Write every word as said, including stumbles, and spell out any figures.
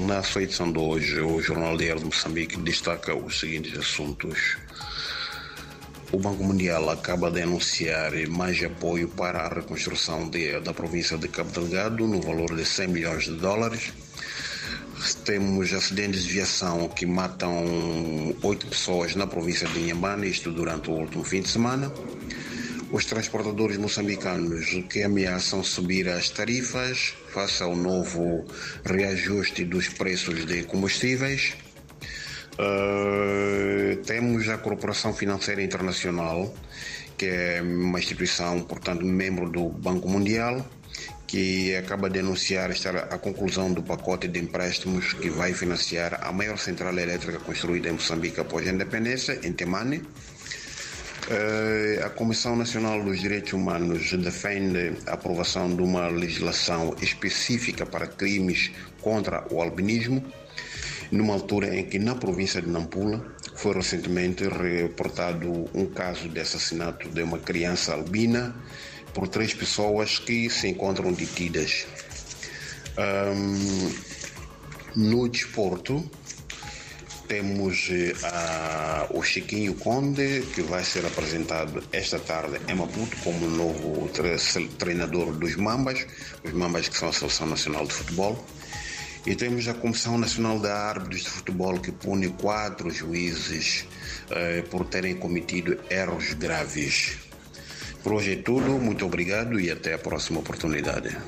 Na sua edição de hoje, o Jornal Diário de Moçambique destaca os seguintes assuntos. O Banco Mundial acaba de anunciar mais apoio para a reconstrução de, da província de Cabo Delgado no valor de cem milhões de dólares. Temos acidentes de viação que matam oito pessoas na província de Inhambane, isto durante o último fim de semana. Os transportadores moçambicanos que ameaçam subir as tarifas face ao novo reajuste dos preços de combustíveis. Uh, temos a Corporação Financeira Internacional, que é uma instituição, portanto, membro do Banco Mundial, que acaba de anunciar estar a conclusão do pacote de empréstimos que vai financiar a maior central elétrica construída em Moçambique após a independência, em Temane. Uh, a Comissão Nacional dos Direitos Humanos defende a aprovação de uma legislação específica para crimes contra o albinismo, numa altura em que na província de Nampula foi recentemente reportado um caso de assassinato de uma criança albina por três pessoas que se encontram detidas. Um, no desporto, temos a, o Chiquinho Conde, que vai ser apresentado esta tarde em Maputo como novo treinador dos Mambas, os Mambas que são a Seleção Nacional de Futebol. E temos a Comissão Nacional de Árbitros de Futebol, que pune quatro juízes eh, por terem cometido erros graves. Por hoje é tudo, muito obrigado e até a próxima oportunidade.